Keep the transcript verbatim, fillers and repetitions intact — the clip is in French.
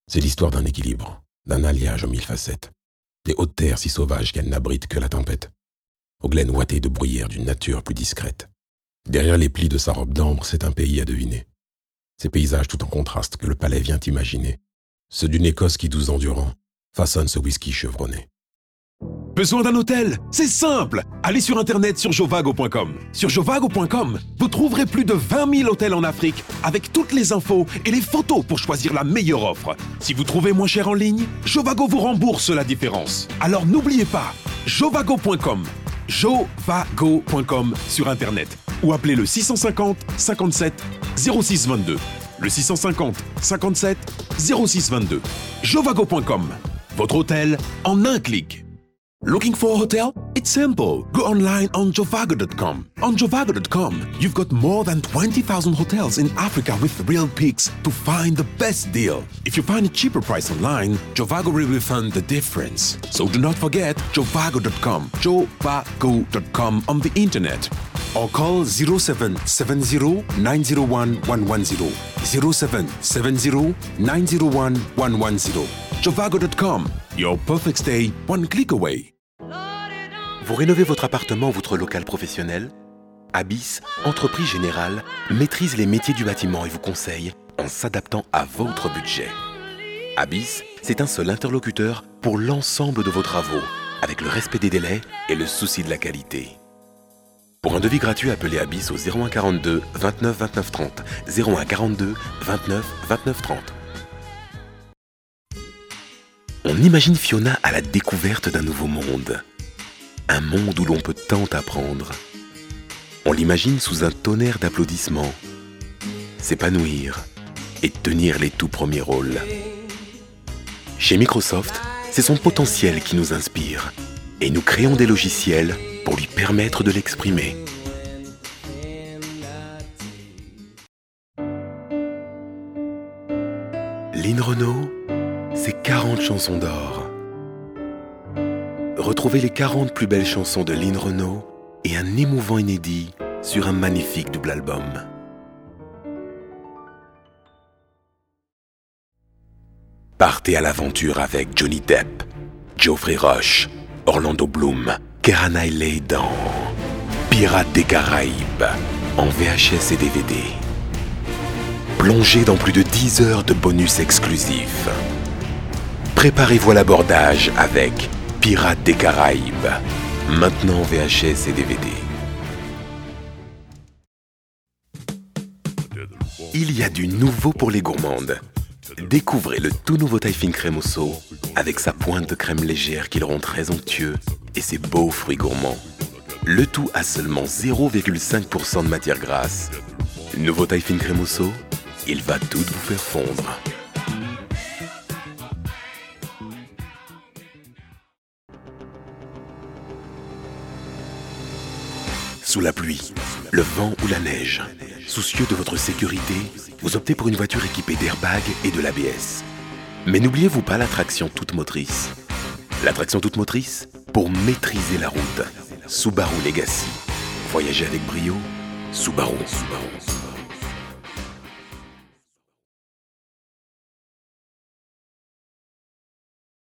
C'est l'histoire d'un équilibre, d'un alliage aux mille facettes, des hautes terres si sauvages qu'elles n'abritent que la tempête, aux glaines ouatées de bruyères d'une nature plus discrète. Derrière les plis de sa robe d'ambre, c'est un pays à deviner. Ces paysages tout en contraste que le palais vient imaginer, ceux d'une Écosse qui, douze ans durant, façonne ce whisky chevronné. Besoin d'un hôtel? C'est simple! Allez sur internet sur jovago point com. Sur jovago point com, vous trouverez plus de vingt mille hôtels en Afrique avec toutes les infos et les photos pour choisir la meilleure offre. Si vous trouvez moins cher en ligne, Jovago vous rembourse la différence. Alors n'oubliez pas, jovago point com. jovago point com sur internet ou appelez le six cent cinquante cinquante-sept zéro six vingt-deux. Le six cent cinquante cinquante-sept zéro six vingt-deux. jovago point com. Votre hôtel en un clic. Looking for a hotel? It's simple. Go online on jovago dot com. On jovago dot com, you've got more than twenty thousand hotels in Africa with real peaks to find the best deal. If you find a cheaper price online, Jovago will refund the difference. So do not forget jovago dot com. jovago dot com on the internet. Or call zero seven seven zero nine zero one one one zero. zero seven seven zero nine zero one one one zero. jovago dot com. Your perfect stay, one click away. Vous rénovez votre appartement ou votre local professionnel? Abyss, entreprise générale, maîtrise les métiers du bâtiment et vous conseille en s'adaptant à votre budget. Abyss, c'est un seul interlocuteur pour l'ensemble de vos travaux, avec le respect des délais et le souci de la qualité. Pour un devis gratuit, appelez Abyss au zéro un quarante-deux vingt-neuf vingt-neuf trente. zéro un quarante-deux vingt-neuf vingt-neuf trente. On imagine Fiona à la découverte d'un nouveau monde. Un monde où l'on peut tant apprendre. On l'imagine sous un tonnerre d'applaudissements, s'épanouir et tenir les tout premiers rôles. Chez Microsoft, c'est son potentiel qui nous inspire et nous créons des logiciels pour lui permettre de l'exprimer. Lynn Renaud, c'est quarante chansons d'or. Retrouvez les quarante plus belles chansons de Lynn Renaud et un émouvant inédit sur un magnifique double album. Partez à l'aventure avec Johnny Depp, Geoffrey Rush, Orlando Bloom, Keira Knightley dans Pirates des Caraïbes en V H S et D V D. Plongez dans plus de dix heures de bonus exclusifs. Préparez-vous à l'abordage avec Pirates des Caraïbes, maintenant en V H S et D V D. Il y a du nouveau pour les gourmandes. Découvrez le tout nouveau Typhine Cremoso avec sa pointe de crème légère qui le rend très onctueux et ses beaux fruits gourmands. Le tout à seulement zéro virgule cinq pour cent de matière grasse. Nouveau Typhine Cremoso, il va tout vous faire fondre. Sous la pluie, le vent ou la neige, soucieux de votre sécurité, vous optez pour une voiture équipée d'airbags et de l'A B S. Mais n'oubliez-vous pas l'attraction toute motrice. L'attraction toute motrice pour maîtriser la route. Subaru Legacy. Voyagez avec brio, Subaru. Subaru.